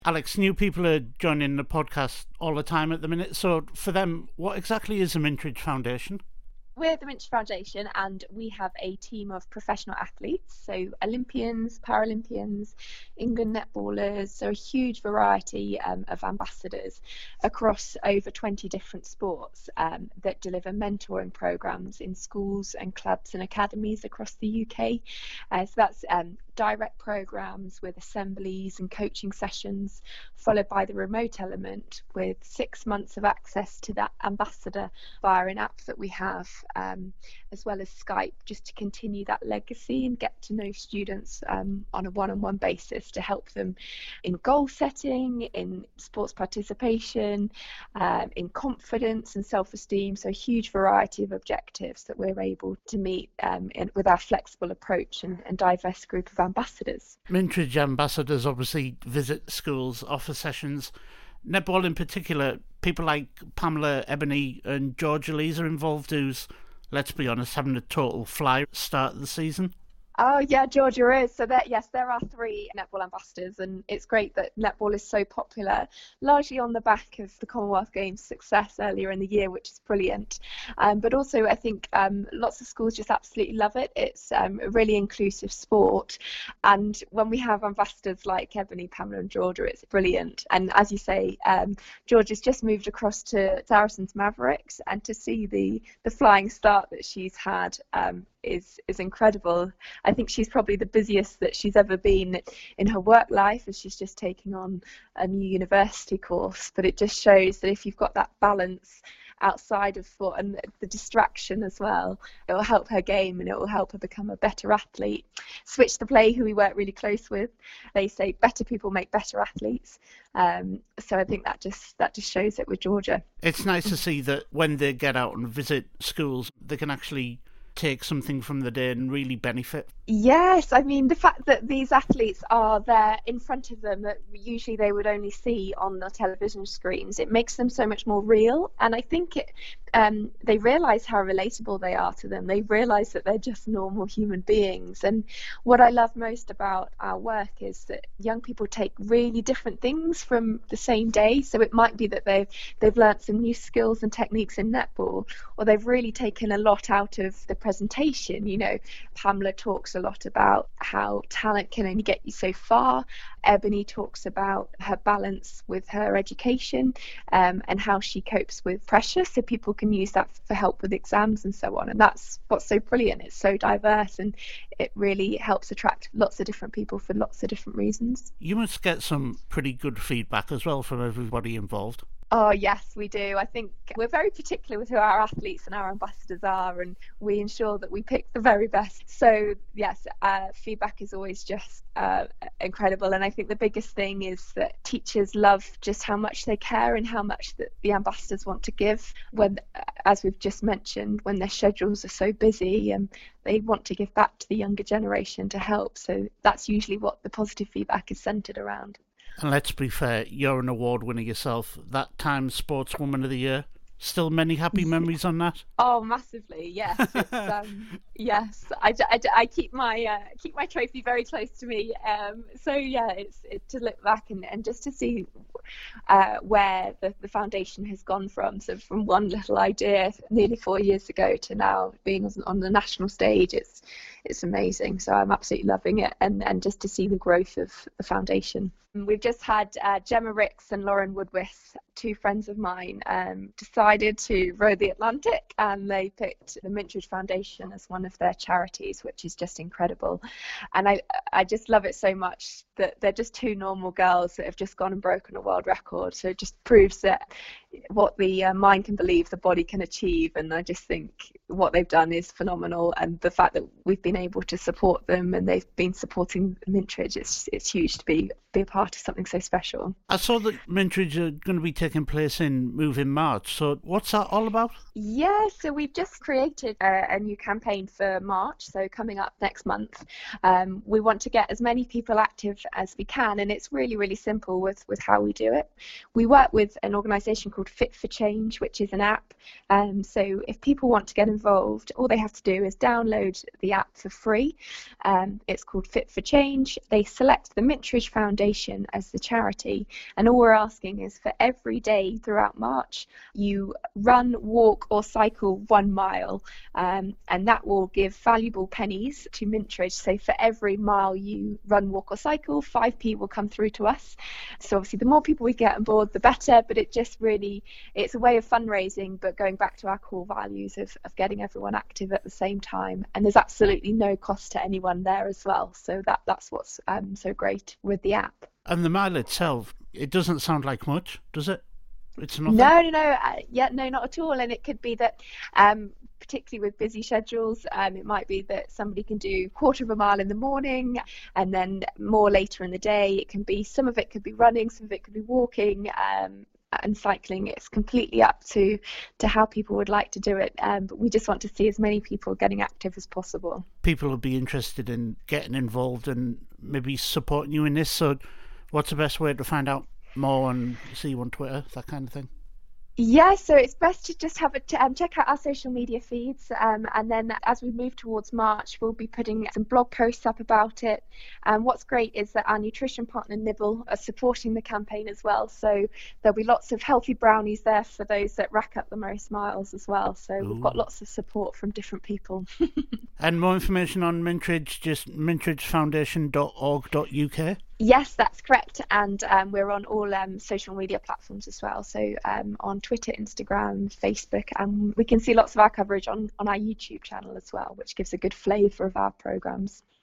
Alex, new people are joining the podcast all the time at the minute. So for them, what exactly is the Mintridge Foundation? We're the Mintridge Foundation, and we have a team of professional athletes, so Olympians, Paralympians, England netballers, so a huge variety of ambassadors across over 20 different sports that deliver mentoring programs in schools and clubs and academies across the UK. So that's direct programs with assemblies and coaching sessions, followed by the remote element with 6 months of access to that ambassador via an app that we have, as well as Skype, just to continue that legacy and get to know students on a one-on-one basis to help them in goal setting, in sports participation, in confidence and self-esteem. So a huge variety of objectives that we're able to meet with our flexible approach and diverse group of ambassadors. Mintridge ambassadors obviously visit schools, offer sessions. Netball in particular, people like Pamela Ebony and Georgia Lees are involved, who's, let's be honest, having a total fly start of the season. Oh yeah, Georgia is. So there are 3 netball ambassadors, and it's great that netball is so popular, largely on the back of the Commonwealth Games success earlier in the year, which is brilliant. But also I think lots of schools just absolutely love it. It's a really inclusive sport, and when we have ambassadors like Ebony, Pamela and Georgia, it's brilliant. And as you say, Georgia's just moved across to Saracens Mavericks, and to see the flying start that she's had is incredible. I think she's probably the busiest that she's ever been in her work life, as she's just taking on a new university course. But it just shows that if you've got that balance outside of sport and the distraction as well, it will help her game and it will help her become a better athlete. Switch the Play, who we work really close with, they say better people make better athletes. So I think that just shows it with Georgia. It's nice to see that when they get out and visit schools, they can actually take something from the day and really benefit. Yes, I mean, the fact that these athletes are there in front of them that usually they would only see on the television screens, it makes them so much more real. And I think they realise how relatable they are to them. They realise that they're just normal human beings. And what I love most about our work is that young people take really different things from the same day. So it might be that they've learnt some new skills and techniques in netball, or they've really taken a lot out of the presentation. You know, Pamela talks a lot about how talent can only get you so far. Ebony talks about her balance with her education and how she copes with pressure, so people can use that for help with exams and so on. And that's what's so brilliant. It's so diverse and it really helps attract lots of different people for lots of different reasons. You must get some pretty good feedback as well from everybody involved. Oh yes, we do. I think we're very particular with who our athletes and our ambassadors are, and we ensure that we pick the very best. So yes, feedback is always just incredible. And I think the biggest thing is that teachers love just how much they care and how much that the ambassadors want to give when, as we've just mentioned, when their schedules are so busy, and they want to give back to the younger generation to help. So that's usually what the positive feedback is centred around. And let's be fair, you're an award winner yourself. That Times Sportswoman of the Year. Still many happy memories on that? Oh, massively, yes. Yes, I keep my trophy very close to me. So yeah, it's to look back and just to see where the foundation has gone from. So from one little idea nearly 4 years ago to now being on the national stage, it's amazing. So I'm absolutely loving it, and just to see the growth of the foundation. We've just had Gemma Ricks and Lauren Woodwith, 2 friends of mine, decided to row the Atlantic, and they picked the Mintridge Foundation as one of their charities, which is just incredible. And I just love it so much that they're just 2 normal girls that have just gone and broken a world record. So it just proves that what the mind can believe, the body can achieve. And I just think what they've done is phenomenal, and the fact that we've been able to support them and they've been supporting Mintridge, it's huge to be a part of something so special. I saw that Mintridge are going to be taking place in Move in March. So what's that all about? Yeah, so we've just created a new campaign for March, so coming up next month. We want to get as many people active as we can, and it's really, really simple with how we do it. We work with an organisation called Fit for Change, which is an app. So if people want to get involved, all they have to do is download the app for free. It's called Fit for Change. They select the Mintridge Foundation Foundation as the charity. And all we're asking is for every day throughout March, you run, walk or cycle 1 mile, and that will give valuable pennies to Mintridge. So for every mile you run, walk or cycle, 5p will come through to us. So obviously the more people we get on board, the better, but it just really, it's a way of fundraising, but going back to our core values of getting everyone active at the same time. And there's absolutely no cost to anyone there as well. So that's what's so great with the app. And the mile itself, it doesn't sound like much, does it? It's nothing? No, not at all. And it could be that, particularly with busy schedules, it might be that somebody can do 1/4 mile in the morning and then more later in the day. It can be, some of it could be running, some of it could be walking, and cycling. It's completely up to how people would like to do it, but we just want to see as many people getting active as possible. People will be interested in getting involved and maybe supporting you in this, so what's the best way to find out more and see you on Twitter, that kind of thing? Yeah, so it's best to just have check out our social media feeds, and then as we move towards March, we'll be putting some blog posts up about it. And what's great is that our nutrition partner Nibble are supporting the campaign as well, so there'll be lots of healthy brownies there for those that rack up the most miles as well. So We've got lots of support from different people. And more information on Mintridge, just mintridgefoundation.org.uk. Yes, that's correct, and we're on all social media platforms as well, so on Twitter, Instagram, Facebook, and we can see lots of our coverage on our YouTube channel as well, which gives a good flavour of our programmes.